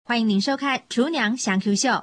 欢迎您收看《厨娘详 Q 秀》。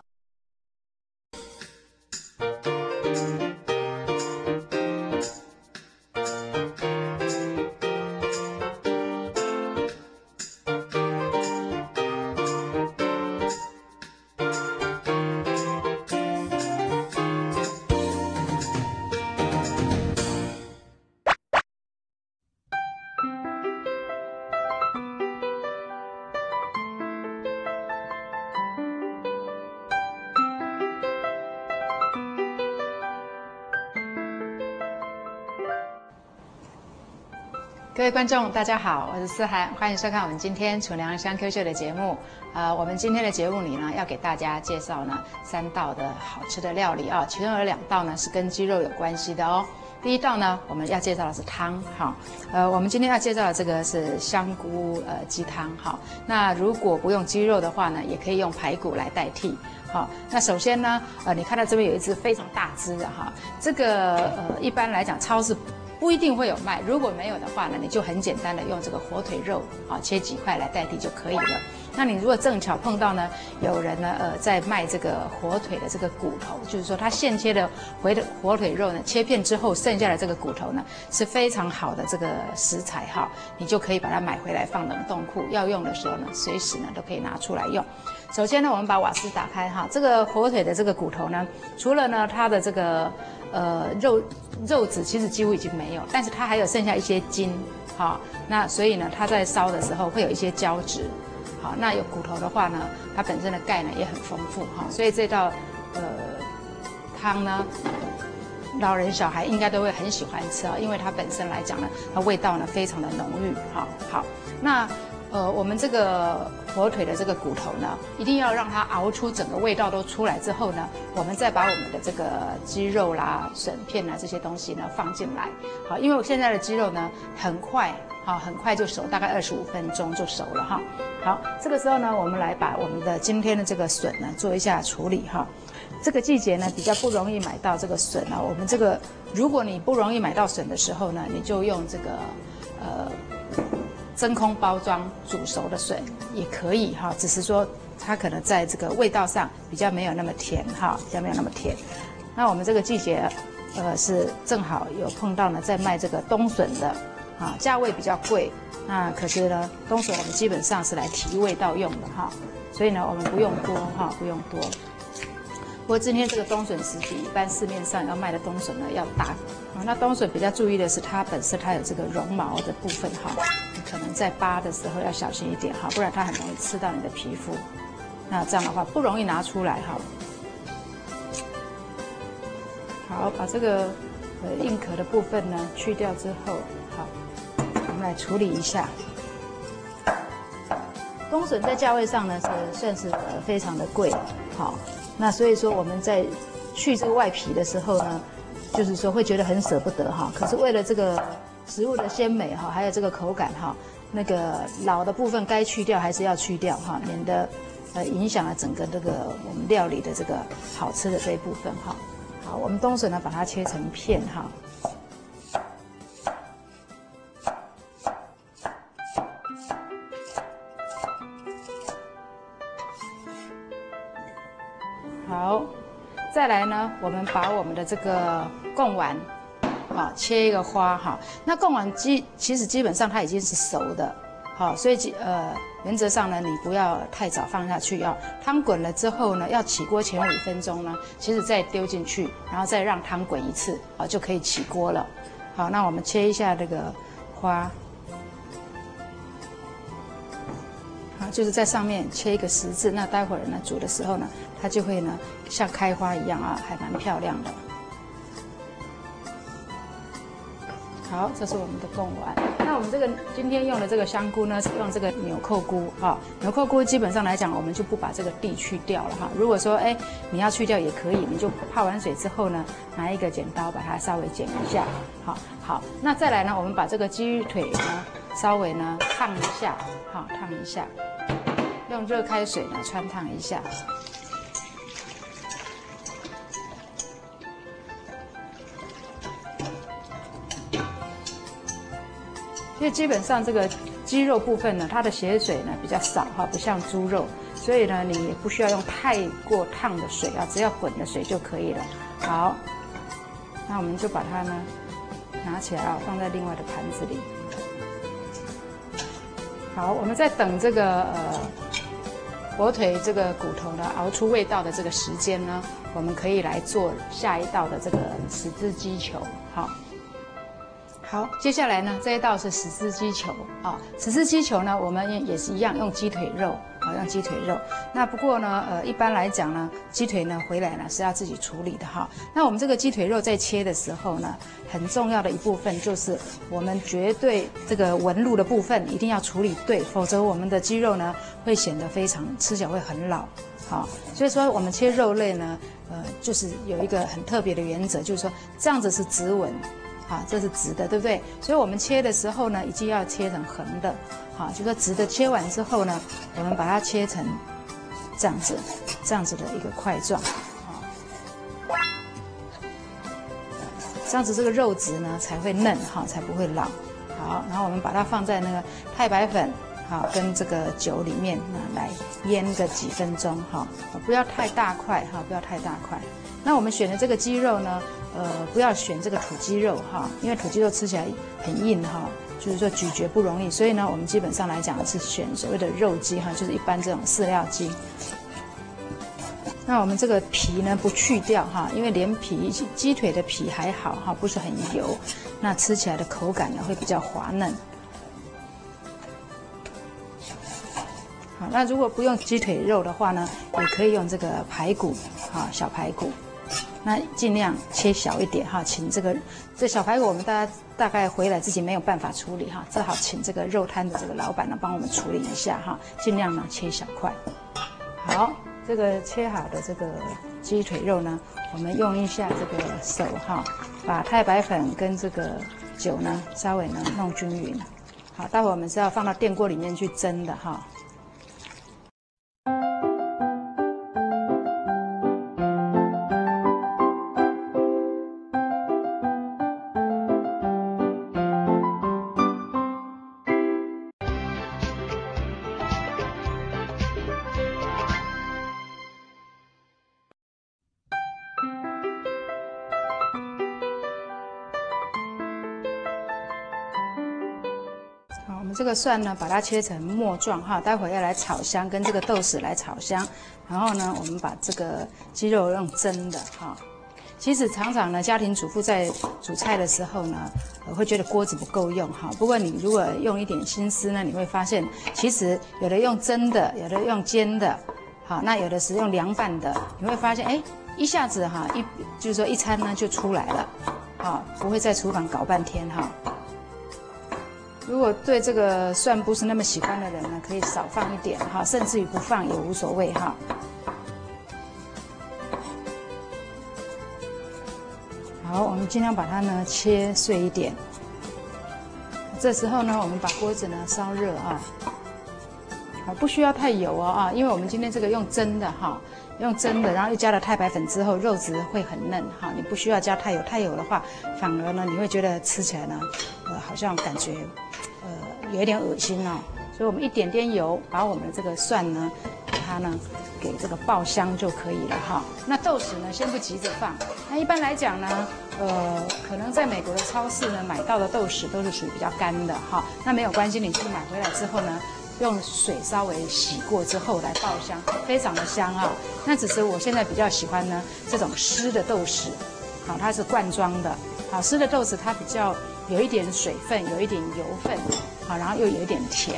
各位观众，大家好，我是思涵，欢迎收看我们今天厨娘香 Q 秀的节目。我们今天的节目里呢，要给大家介绍呢3道的好吃的料理啊，其中有2道呢是跟鸡肉有关系的哦。第一道呢，我们要介绍的是汤，哈，我们今天要介绍的这个是香菇鸡汤，哈。那如果不用鸡肉的话呢，也可以用排骨来代替。好，那首先呢，你看到这边有一只非常大只的哈，这个一般来讲超市不一定会有卖，如果没有的话呢，你就很简单的用这个火腿肉啊切几块来代替就可以了。那你如果正巧碰到呢，有人呢在卖这个火腿的这个骨头，就是说他现切的火腿肉呢，切片之后剩下的这个骨头呢是非常好的这个食材哈，你就可以把它买回来放冷冻库，要用的时候呢，随时呢都可以拿出来用。首先呢，我们把瓦斯打开哈，这个火腿的这个骨头呢，除了呢它的这个肉质其实几乎已经没有，但是它还有剩下一些筋，好，那所以呢它在烧的时候会有一些胶质，好，那有骨头的话呢，它本身的钙呢也很丰富哈，所以这道汤呢，老人小孩应该都会很喜欢吃啊，因为它本身来讲呢，它味道呢非常的浓郁，好，那我们这个火腿的这个骨头呢，一定要让它熬出整个味道都出来之后呢，我们再把我们的这个鸡肉啦、笋片啦这些东西呢放进来。好，因为我现在的鸡肉呢很快，很快就熟，大概25分钟就熟了哈。好，这个时候呢，我们来把我们的今天的这个笋呢做一下处理哈。这个季节呢比较不容易买到这个笋啊，我们这个如果你不容易买到笋的时候呢，你就用这个真空包装煮熟的笋也可以哈，只是说它可能在这个味道上比较没有那么甜哈，比较没有那么甜。那我们这个季节是正好有碰到呢，在卖这个冬笋的啊，价位比较贵。那可是呢，冬笋我们基本上是来提味道用的哈，所以呢我们不用多哈，不用多。不过今天这个冬笋是比一般市面上要卖的冬笋呢要大啊。那冬笋比较注意的是它本身它有这个绒毛的部分哈，你可能在扒的时候要小心一点哈，不然它很容易刺到你的皮肤。那这样的话不容易拿出来哈。好，把这个硬壳的部分呢去掉之后，好，我们来处理一下。冬笋在价位上呢是算是非常的贵，好。那所以说我们在去这个外皮的时候呢，就是说会觉得很舍不得哈。可是为了这个食物的鲜美哈，还有这个口感哈，那个老的部分该去掉还是要去掉哈，免得影响了整个这个我们料理的这个好吃的这一部分哈。好，我们冬笋呢把它切成片哈。好，再来呢，我们把我们的这个贡丸，切一个花哈。那贡丸其实基本上它已经是熟的，好，所以原则上呢，你不要太早放下去，要汤滚了之后呢，要起锅前5分钟呢，其实再丢进去，然后再让汤滚一次，就可以起锅了。好，那我们切一下这个花。就是在上面切一个十字，那待会儿呢煮的时候呢，它就会呢像开花一样啊，还蛮漂亮的。好，这是我们的贡丸。那我们这个今天用的这个香菇呢，是用这个纽扣菇哈。纽扣菇基本上来讲，我们就不把这个蒂去掉了哈。如果说你要去掉也可以，你就泡完水之后呢，拿一个剪刀把它稍微剪一下。好，那再来呢，我们把这个鸡腿呢稍微呢烫一下，好，烫一下。用热开水呢汆烫一下，因为基本上这个鸡肉部分呢，它的血水呢比较少哈，不像猪肉，所以呢你也不需要用太过烫的水啊，只要滚的水就可以了。好，那我们就把它呢拿起来啊，放在另外的盘子里。好，我们在等这个火腿这个骨头呢熬出味道的这个时间呢，我们可以来做下一道的这个十字鸡球。好，接下来呢这一道是十字鸡球啊。十字鸡球呢，我们也是一样用鸡腿肉啊，用鸡腿肉。那不过呢，一般来讲呢，鸡腿呢回来呢是要自己处理的哈。那我们这个鸡腿肉在切的时候呢，很重要的一部分就是我们绝对这个纹路的部分一定要处理对，否则我们的鸡肉呢会显得非常吃起来会很老。好，所以说我们切肉类呢，就是有一个很特别的原则，就是说这样子是直纹。好，这是直的，对不对？所以我们切的时候呢，一定要切成横的。好，就说直的切完之后呢，我们把它切成这样子的一个块状。好，这样子这个肉质呢才会嫩哈，才不会老。好，然后我们把它放在那个太白粉好跟这个酒里面来腌个几分钟哈，不要太大块哈，不要太大块。那我们选的这个鸡肉呢，不要选这个土鸡肉哈，因为土鸡肉吃起来很硬哈，就是说咀嚼不容易，所以呢，我们基本上来讲是选所谓的肉鸡哈，就是一般这种饲料鸡。那我们这个皮呢不去掉哈，因为连皮鸡腿的皮还好哈，不是很油，那吃起来的口感呢会比较滑嫩。好，那如果不用鸡腿肉的话呢，也可以用这个排骨哈，小排骨。那尽量切小一点哈，请这小排骨我们大概回来自己没有办法处理哈，只好请这个肉摊的这个老板呢帮我们处理一下哈，尽量呢切小块。好，这个切好的这个鸡腿肉呢，我们用一下这个手哈，把太白粉跟这个酒呢稍微呢弄均匀。好，待会我们是要放到电锅里面去蒸的哈。这个蒜呢，把它切成末状哈，待会要来炒香，跟这个豆豉来炒香。然后呢，我们把这个鸡肉用蒸的哈。其实常常呢，家庭主妇在煮菜的时候呢，会觉得锅子不够用哈。不过你如果用一点心思呢，你会发现，其实有的用蒸的，有的用煎的，好，那有的是用凉拌的，你会发现，哎，一下子哈，就是说一餐呢就出来了，好，不会在厨房搞半天哈。如果对这个蒜不是那么喜欢的人呢，可以少放一点哈，甚至于不放也无所谓哈。好，我们尽量把它呢切碎一点。这时候呢，我们把锅子呢烧热啊，不需要太油啊，因为我们今天这个用蒸的哈，用蒸的，然后又加了太白粉之后，肉质会很嫩哈。你不需要加太油，太油的话，反而呢你会觉得吃起来呢，好像感觉有一点恶心哦。所以我们一点点油，把我们的这个蒜呢，把它呢给这个爆香就可以了哈。那豆豉呢，先不急着放。那一般来讲呢，可能在美国的超市呢买到的豆豉都是属于比较干的哈。那没有关系，你去买回来之后呢，用水稍微洗过之后来爆香，非常的香啊。那只是我现在比较喜欢呢这种湿的豆豉，好，它是罐装的，好，湿的豆豉它比较有一点水分，有一点油分，好，然后又有一点甜。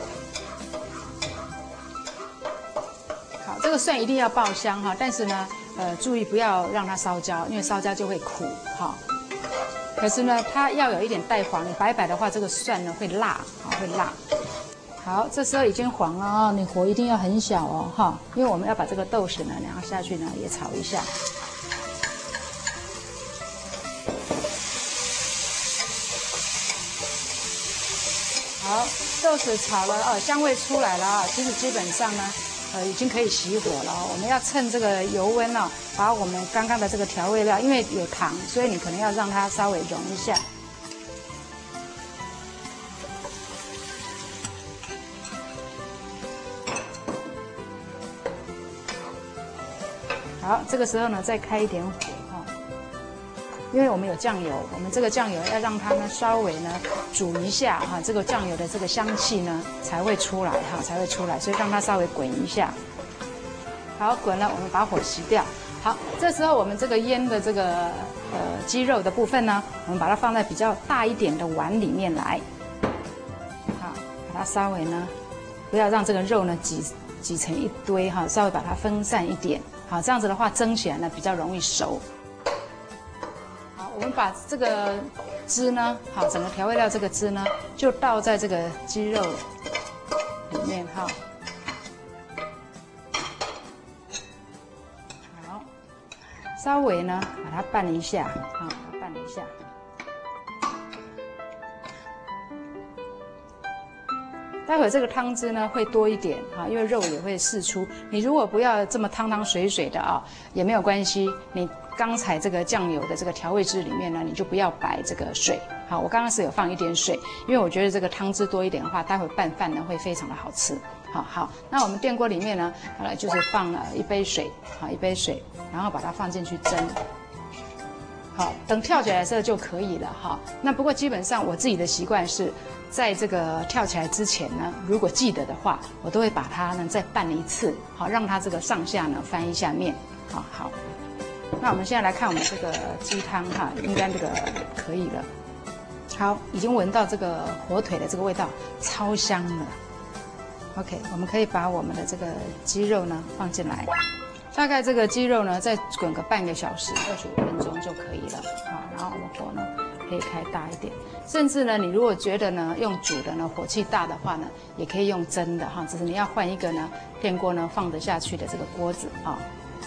好，这个蒜一定要爆香哈，但是呢，注意不要让它烧焦，因为烧焦就会苦哈。可是呢，它要有一点带黄，你白白的话，这个蒜呢会辣，好，会辣。好，这时候已经黄了哦，你火一定要很小哦，哈，因为我们要把这个豆豉呢，然后下去呢也炒一下。好，豆豉炒了哦，香味出来了啊，其实基本上呢，已经可以熄火了哦。我们要趁这个油温哦，把我们刚刚的这个调味料，因为有糖，所以你可能要让它稍微融一下。 好，这个时候呢再开一点火哈，因为我们有酱油，我们这个酱油要让它呢稍微呢煮一下哈，这个酱油的这个香气呢才会出来哈，才会出来，所以让它稍微滚一下。好，滚了，我们把火熄掉。好，这时候我们这个腌的这个鸡肉的部分呢，我们把它放在比较大一点的碗里面来。好，把它稍微呢，不要让这个肉呢挤成一堆哈，稍微把它分散一点。好，这样子的话蒸起来呢比较容易熟。好，我们把这个汁呢，好，整个调味料这个汁呢，就倒在这个鸡肉里面哈。好，稍微呢把它拌一下，好，把它拌一下。待会这个汤汁呢会多一点哈，因为肉也会释出。你如果不要这么汤汤水水的啊，也没有关系。你刚才这个酱油的这个调味汁里面呢，你就不要摆这个水。好，我刚刚是有放一点水，因为我觉得这个汤汁多一点的话，待会拌饭呢会非常的好吃。好，那我们电锅里面呢，就是放了1杯水，好，1杯水，然后把它放进去蒸。好，等跳起来的时候就可以了哈。那不过基本上我自己的习惯是，在这个跳起来之前呢，如果记得的话，我都会把它呢再拌一次，好，让它这个上下呢翻一下面。好，那我们现在来看我们这个鸡汤哈，应该这个可以了。好，已经闻到这个火腿的这个味道，超香了。OK， 我们可以把我们的这个鸡肉呢放进来。大概这个鸡肉呢，再滚个半个小时、25分钟就可以了。好，然后我们火呢可以开大一点，甚至呢，你如果觉得呢用煮的呢火气大的话呢，也可以用蒸的哈，只是你要换一个呢电锅呢放得下去的这个锅子啊。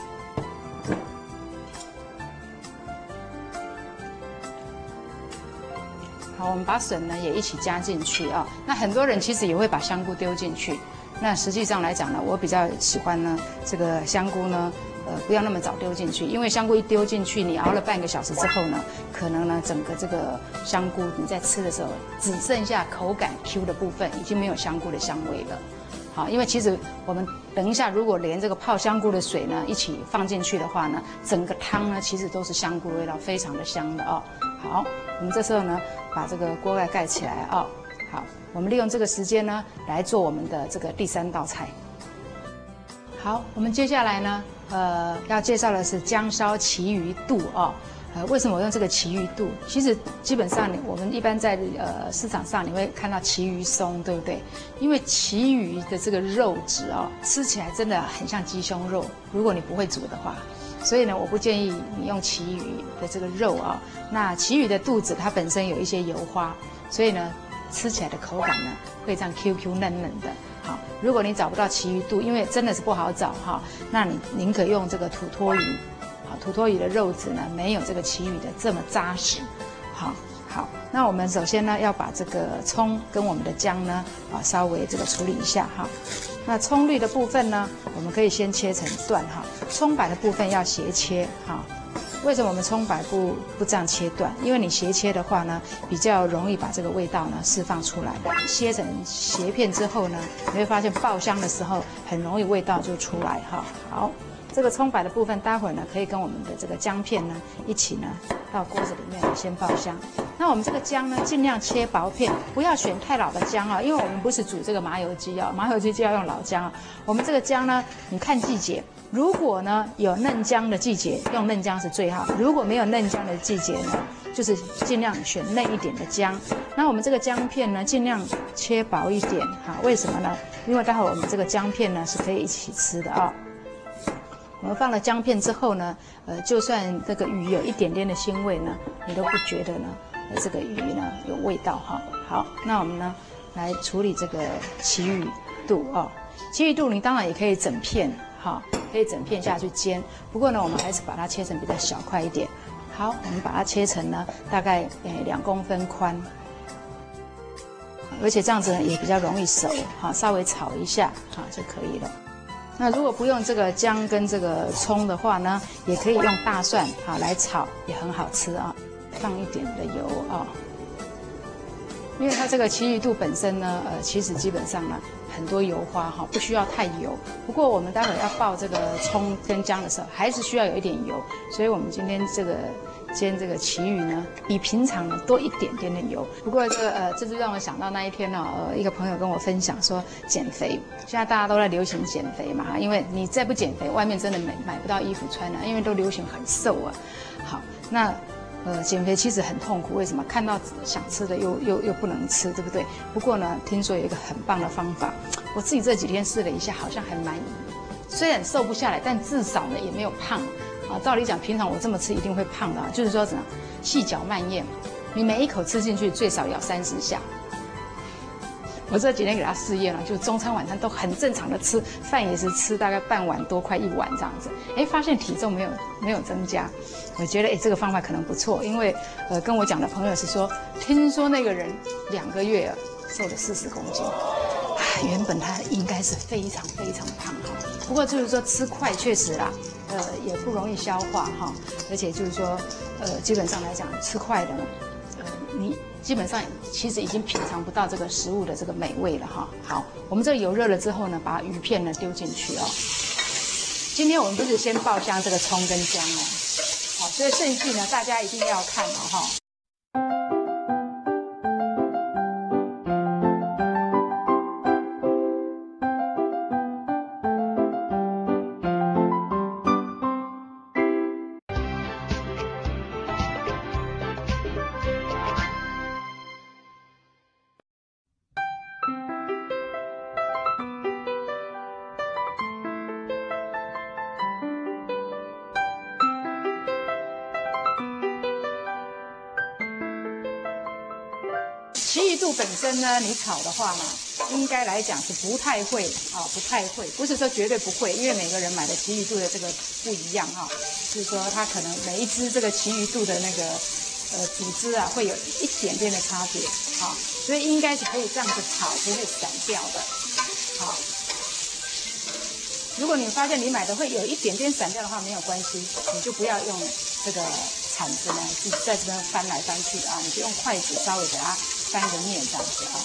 好，我们把笋呢也一起加进去啊。那很多人其实也会把香菇丢进去。那实际上来讲呢，我比较喜欢呢这个香菇呢，不要那么早丢进去，因为香菇一丢进去，你熬了半个小时之后呢，可能呢整个这个香菇你在吃的时候只剩下口感 Q 的部分，已经没有香菇的香味了。好，因为其实我们等一下如果连这个泡香菇的水呢一起放进去的话呢，整个汤呢其实都是香菇味道，非常的香的哦。好，我们这时候呢把这个锅盖盖起来哦。好，我们利用这个时间呢来做我们的这个第3道菜。好，我们接下来呢要介绍的是姜烧旗鱼肚哦。为什么我用这个旗鱼肚？其实基本上我们一般在市场上你会看到旗鱼松，对不对？因为旗鱼的这个肉质哦，吃起来真的很像鸡胸肉，如果你不会煮的话。所以呢，我不建议你用旗鱼的这个肉啊。那旗鱼的肚子它本身有一些油花，所以呢吃起来的口感呢会这样 QQ 嫩嫩的。好，如果你找不到旗鱼肚，因为真的是不好找哈，那你宁可用这个土托鱼。好，土托鱼的肉质呢没有这个旗鱼的这么扎实。好，那我们首先呢要把这个葱跟我们的姜呢稍微这个处理一下哈。那葱绿的部分呢，我们可以先切成段哈。葱白的部分要斜切哈。为什么我们葱白不这样切断？因为你斜切的话呢，比较容易把这个味道呢释放出来。切成斜片之后呢，你会发现爆香的时候很容易味道就出来哈。好，这个葱白的部分，待会儿呢可以跟我们的这个姜片呢一起呢到锅子里面先爆香。那我们这个姜呢，尽量切薄片，不要选太老的姜啊，因为我们不是煮这个麻油鸡啊，麻油鸡就要用老姜啊。我们这个姜呢，你看季节，如果呢有嫩姜的季节，用嫩姜是最好；如果没有嫩姜的季节呢，就是尽量选嫩一点的姜。那我们这个姜片呢，尽量切薄一点哈。为什么呢？因为待会我们这个姜片呢是可以一起吃的啊。我们放了姜片之后呢，就算这个鱼有一点点的腥味呢，你都不觉得呢，这个鱼呢有味道哈。好，那我们呢来处理这个旗鱼肚哦。旗鱼肚你当然也可以整片哈，可以整片下去煎。不过呢，我们还是把它切成比较小块一点。好，我们把它切成呢大概2公分宽，而且这样子呢也比较容易熟哈，稍微炒一下哈就可以了。那如果不用这个姜跟这个葱的话呢，也可以用大蒜来炒，也很好吃啊。放一点的油啊， 因为它这个奇鱼肚本身呢，其实基本上呢很多油花哈，不需要太油。不过我们待会要爆这个葱跟姜的时候，还是需要有一点油。所以我们今天煎这个旗鱼呢，比平常呢多一点点的油。不过这就让我想到那一天呢，一个朋友跟我分享说减肥，现在大家都在流行减肥嘛，因为你再不减肥，外面真的买不到衣服穿了，因为都流行很瘦啊。好，那。减肥其实很痛苦，为什么？看到想吃的又不能吃，对不对？不过呢，听说有一个很棒的方法，我自己这几天试了一下，好像还蛮，虽然瘦不下来，但至少呢也没有胖啊。照理讲，平常我这么吃一定会胖的啊，就是说怎么细嚼慢咽，你每一口吃进去最少要30下。我这几天给他试验了，就中餐晚餐都很正常的吃，饭也是吃大概半碗多，快1碗这样子。发现体重没有增加，我觉得这个方法可能不错，因为跟我讲的朋友是说，听说那个人2个月瘦了40公斤，原本他应该是非常非常胖哈。不过就是说吃快确实啦，也不容易消化哈，而且就是说基本上来讲吃快的呢，你基本上其实已经品尝不到这个食物的这个美味了哈。好，我们这个油热了之后呢，把鱼片呢丢进去哦。今天我们不是先爆香这个葱跟姜哦，好，所以顺序呢大家一定要看哦哈。奇鱼肚本身呢，你炒的话呢，应该来讲是不太会啊，不太会，不是说绝对不会，因为每个人买的奇鱼肚的这个不一样哈，就是说它可能每一只这个奇鱼肚的那个组织啊，会有一点点的差别啊，所以应该是可以这样子炒，不会散掉的。好，如果你发现你买的会有一点点散掉的话，没有关系，你就不要用这个铲子呢，自己在这边翻来翻去啊，你就用筷子稍微给它翻个面这样子啊。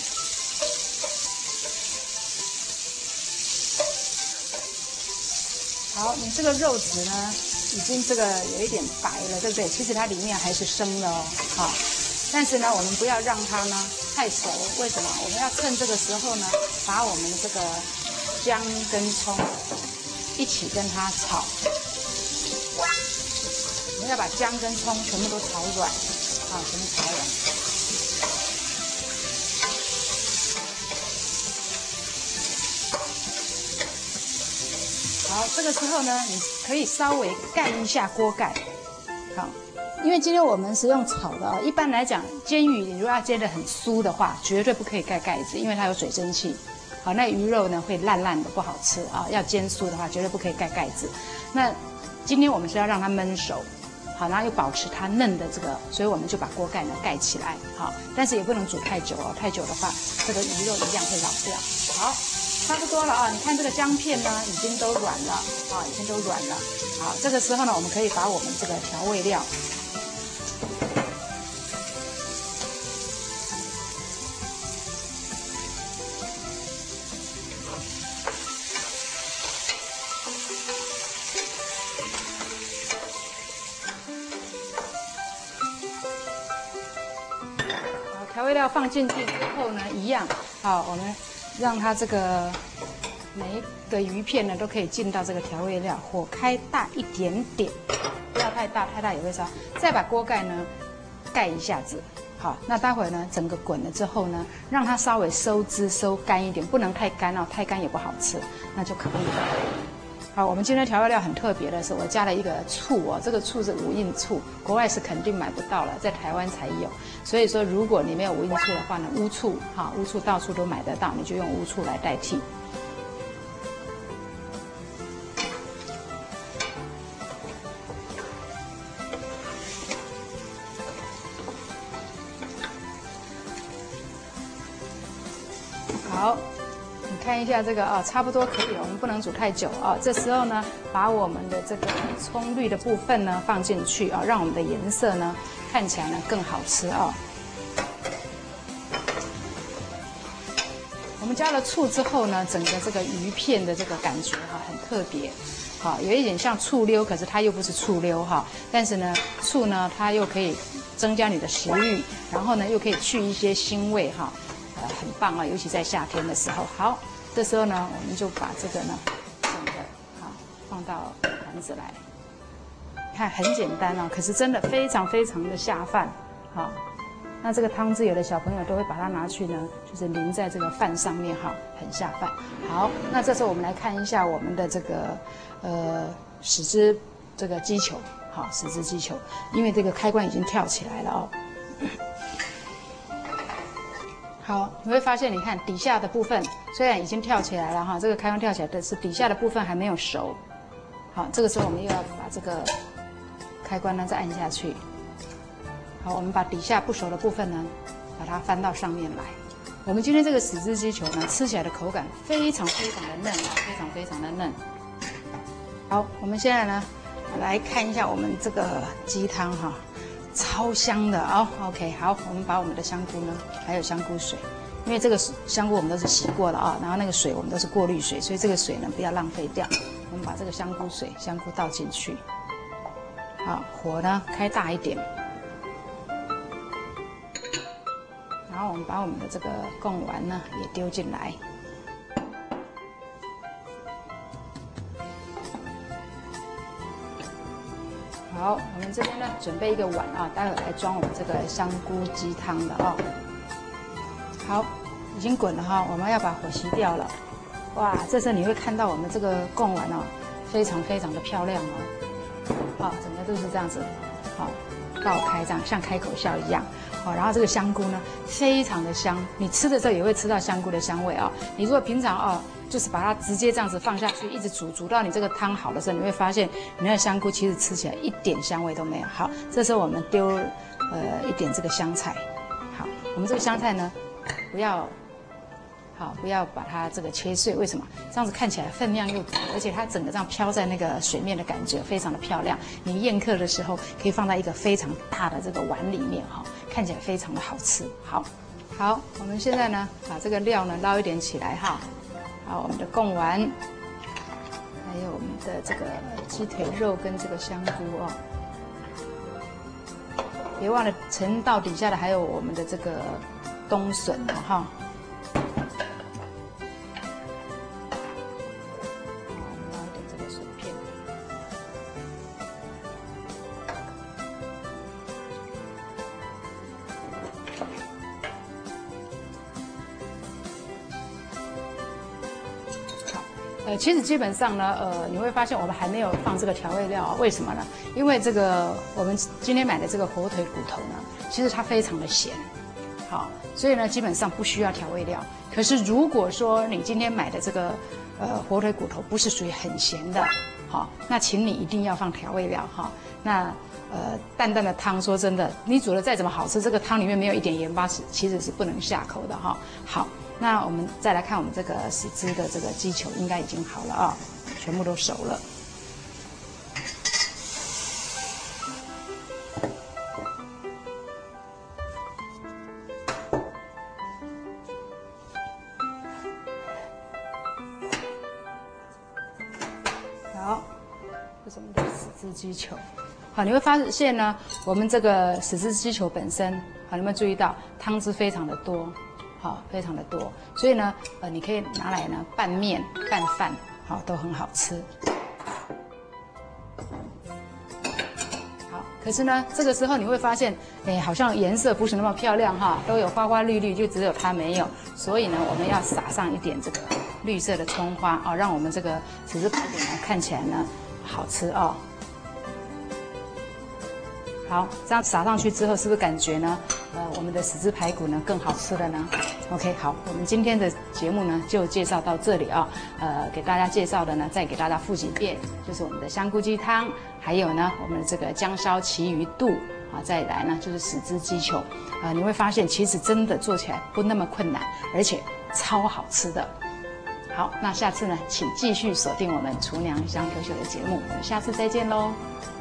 好，你这个肉质呢，已经这个有一点白了，对不对？其实它里面还是生的哦，好。但是呢，我们不要让它呢太熟，为什么？我们要趁这个时候呢，把我们的这个姜跟葱一起跟它炒。我们要把姜跟葱全部都炒软，啊，全部炒软。好，这个时候呢，你可以稍微盖一下锅盖，好，因为今天我们是用炒的啊。一般来讲，煎鱼你如果要煎得很酥的话，绝对不可以盖盖子，因为它有水蒸气。好，那鱼肉呢会烂烂的，不好吃啊。要煎酥的话，绝对不可以盖盖子。那今天我们是要让它焖熟，好，然后又保持它嫩的这个，所以我们就把锅盖呢盖起来，好，但是也不能煮太久哦，太久的话，这个鱼肉一样会老掉。好，差不多了啊，你看这个姜片呢已经都软了，啊，已经都软了。好，这个时候呢，我们可以把我们这个调味料。调味料放进去之后呢，一样，好，我们让它这个每一个鱼片呢都可以进到这个调味料，火开大一点点，不要太大，太大也会烧。再把锅盖呢盖一下子，好，那待会儿呢整个滚了之后呢，让它稍微收汁收干一点，不能太干哦，太干也不好吃，那就可以了。好，我们今天调味料很特别的是，我加了一个醋哦，这个醋是无印醋，国外是肯定买不到了，在台湾才有。所以说，如果你没有无印醋的话呢，乌醋，哈，乌醋到处都买得到，你就用乌醋来代替。好。看一下这个啊，差不多可以了，我们不能煮太久啊。这时候呢，把我们的这个葱绿的部分呢放进去啊，让我们的颜色呢看起来呢更好吃啊。 加了醋之后呢，整个这个鱼片的这个感觉哈很特别，好，有一点像醋溜，可是它又不是醋溜哈。但是呢，醋呢它又可以增加你的食欲，然后呢又可以去一些腥味哈，很棒啊，尤其在夏天的时候。好，这时候呢我们就把这个呢整个好放到盘子来。看很简单哦，可是真的非常非常的下饭，好。那这个汤汁，有的小朋友都会把它拿去呢，就是淋在这个饭上面哈，很下饭。好，那这时候我们来看一下我们的这个10只这个鸡球，好，10只鸡球，因为这个开关已经跳起来了哦。好，你会发现，你看底下的部分虽然已经跳起来了哈，这个开关跳起来，但是底下的部分还没有熟。好，这个时候我们又要把这个开关呢再按下去。好，我们把底下不熟的部分呢，把它翻到上面来。我们今天这个10只鸡球呢，吃起来的口感非常非常的嫩啊，非常非常的嫩。好，我们现在呢来看一下我们这个鸡汤哈，超香的哦。OK， 好，我们把我们的香菇呢，还有香菇水，因为这个香菇我们都是洗过了啊，然后那个水我们都是过滤水，所以这个水呢不要浪费掉。我们把这个香菇水、香菇倒进去，好，火呢开大一点。然后我们把我们的这个贡丸呢也丢进来，好，我们这边呢准备一个碗啊，待会来装我们这个香菇鸡汤的哦。好，已经滚了哈，我们要把火熄掉了。哇，这时候你会看到我们这个贡丸哦，非常非常的漂亮哦。好，整个都是这样子，好，爆开这样，像开口笑一样。好，然后这个香菇呢，非常的香，你吃的时候也会吃到香菇的香味啊。你如果平常哦，就是把它直接这样子放下去，一直煮到你这个汤好的时候，你会发现你那个香菇其实吃起来一点香味都没有。好，这时候我们丢一点这个香菜。好，我们这个香菜呢，不要把它这个切碎，为什么？这样子看起来分量又足，而且它整个这样飘在那个水面的感觉非常的漂亮。你宴客的时候可以放在一个非常大的这个碗里面哈，看起来非常的好吃。好，我们现在呢把这个料呢捞一点起来哈。好，我们的贡丸，还有我们的这个鸡腿肉跟这个香菇哦，别忘了盛到底下的还有我们的这个冬笋哦哈。其实基本上呢，你会发现我们还没有放这个调味料啊，为什么呢？因为这个我们今天买的这个火腿骨头呢，其实它非常的咸，好，所以呢基本上不需要调味料。可是如果说你今天买的这个火腿骨头不是属于很咸的，好，那请你一定要放调味料哈。那淡淡的汤，说真的，你煮的再怎么好吃，这个汤里面没有一点盐巴，其实是不能下口的哈。好。那我们再来看我们这个10只的这个鸡球，应该已经好了啊，全部都熟了。好，这是我们的10只鸡球。好，你会发现呢，我们这个10只鸡球本身，好，你有没有注意到汤汁非常的多？好，非常的多，所以呢，你可以拿来呢拌面、拌饭，好，都很好吃。好，可是呢，这个时候你会发现，好像颜色不是那么漂亮哈，都有花花绿绿，就只有它没有。所以呢，我们要撒上一点这个绿色的葱花啊，让我们这个10只排骨呢看起来呢好吃哦。好，这样撒上去之后，是不是感觉呢？我们的10只排骨呢更好吃了呢 ？OK， 好，我们今天的节目呢就介绍到这里啊。给大家介绍的呢，再给大家复习一遍，就是我们的香菇鸡汤，还有呢我们的这个姜烧旗鱼肚啊，再来呢就是10只鸡球。你会发现其实真的做起来不那么困难，而且超好吃的。好，那下次呢，请继续锁定我们厨娘香 Q 秀的节目，我们下次再见喽。